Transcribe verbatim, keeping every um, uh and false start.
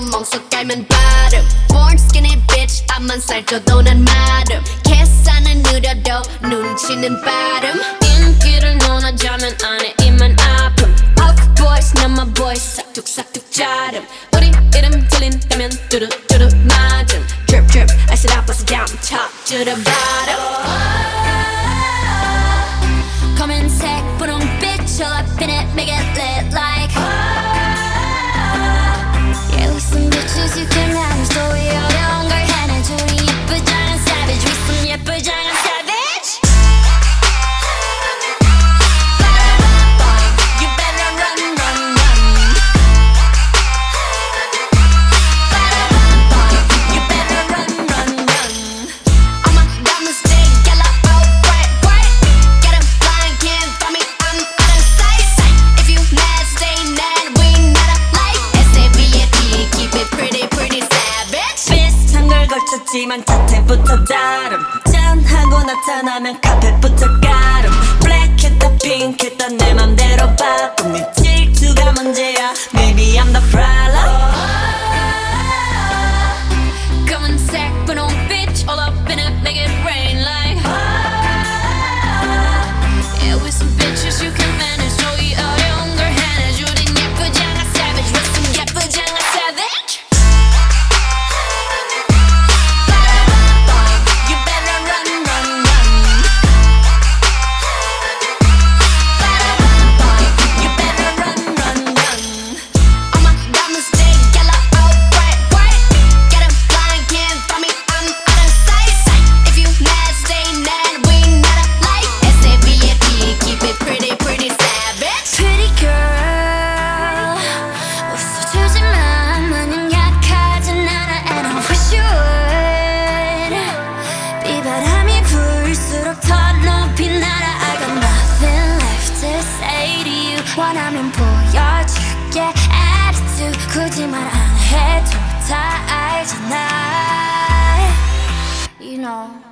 멍석 깔면 바름 Born skinny bitch 앞만 살쪄도 난 마름 계산은 느려도 눈치는 빠름 인기를 논하자면 안에 입만 아픔 Puff boys 난 my boys 싹둑싹둑 자름 우리 이름 들린다면 뚜루뚜루 맞음 Drip drip I said I bust it down top to the bottom 검은색 분홍빛 all up in it make it lit like Yeah we some bitches you can manage 또 어려운 걸 해내줘 우리 예쁘장한 savage we some 예쁘장한 savage You better run run run You better run run run All my diamonds stay yellow oh bright bright Get 'em blind can't find me I'm out of sight If you mad stay mad we not alike S A V A T keep it pretty pretty savage 비슷한 걸 걸쳤지만 자태부터 다름 짠하고 나타나면 카펫부터 가름 블랙했다 핑크했다 내 맘대로 바꿈 네 질투가 문제야 Maybe I'm the problem 검은색 분홍빛 all up in it make it rain like Yeah with some bitches you can manage 또 이 어려운 걸 해내줘 우린 예쁘장한 savage with some 예쁘장한 savage You better run run run You better run run run All my diamonds stay yellow oh bright bright Get 'em blind can't find me I'm out of sight If you mad stay mad we not alike S A V A T keep it pretty pretty savage Pretty girl 웃어주지만 마냥 약하진 않아 And I wish you would 비바람이 불수록 더 높이 날아 I got nothing left to say to you 원하면 보여줄게 attitude 굳이 말 안 해도 다 알잖아 You know